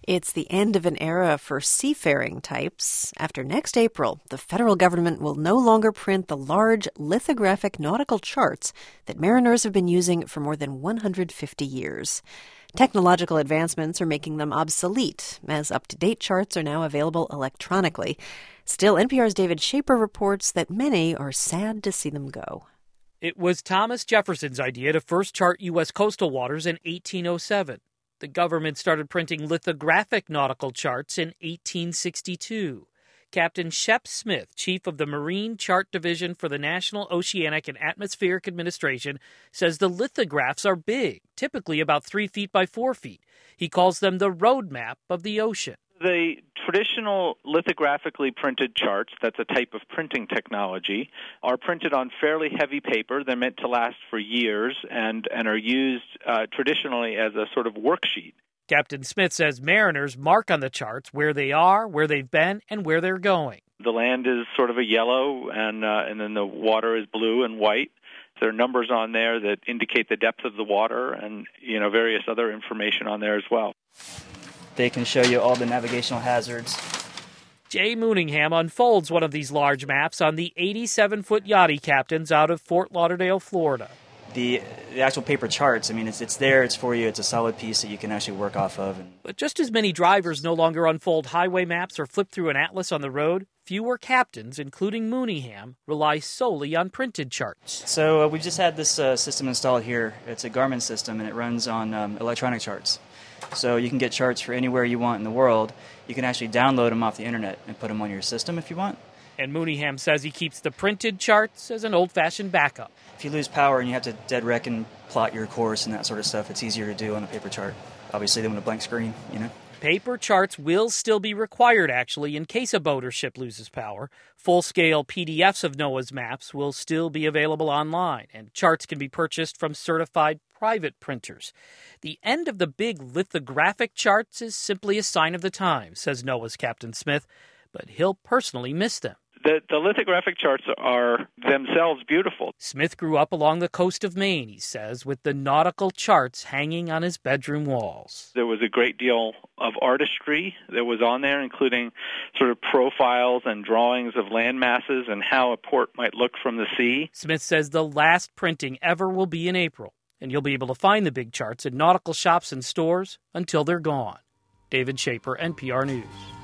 It's the end of an era for seafaring types. After next April, the federal government will no longer print the large lithographic nautical charts that mariners have been using for more than 150 years. Technological advancements are making them obsolete, as up-to-date charts are now available electronically. Still, NPR's David Schaper reports that many are sad to see them go. It was Thomas Jefferson's idea to first chart U.S. coastal waters in 1807. The government started printing lithographic nautical charts in 1862. Captain Shep Smith, chief of the Marine Chart Division for the National Oceanic and Atmospheric Administration, says the lithographs are big, typically about 3 feet by 4 feet. He calls them the roadmap of the ocean. The traditional lithographically printed charts, that's a type of printing technology, are printed on fairly heavy paper. They're meant to last for years and are used traditionally as a sort of worksheet. Captain Smith says mariners mark on the charts where they are, where they've been, and where they're going. The land is sort of a yellow, and then the water is blue and white. There are numbers on there that indicate the depth of the water and, various other information on there as well. They can show you all the navigational hazards. Jay Mooningham unfolds one of these large maps on the 87-foot Yachty Captains out of Fort Lauderdale, Florida. The actual paper charts, it's there, it's for you, it's a solid piece that you can actually work off of. But just as many drivers no longer unfold highway maps or flip through an atlas on the road, fewer captains, including Mooningham, rely solely on printed charts. So we've just had this system installed here. It's a Garmin system, and it runs on electronic charts. So you can get charts for anywhere you want in the world. You can actually download them off the internet and put them on your system if you want. And Mooningham says he keeps the printed charts as an old-fashioned backup. If you lose power and you have to dead wreck and plot your course and that sort of stuff, it's easier to do on a paper chart, obviously, than with a blank screen, Paper charts will still be required, actually, in case a boat or ship loses power. Full-scale PDFs of NOAA's maps will still be available online, and charts can be purchased from certified private printers. The end of the big lithographic charts is simply a sign of the times, says NOAA's Captain Smith, but he'll personally miss them. The lithographic charts are themselves beautiful. Smith grew up along the coast of Maine, he says, with the nautical charts hanging on his bedroom walls. There was a great deal of artistry that was on there, including sort of profiles and drawings of land masses and how a port might look from the sea. Smith says the last printing ever will be in April, and you'll be able to find the big charts in nautical shops and stores until they're gone. David Schaper, NPR News.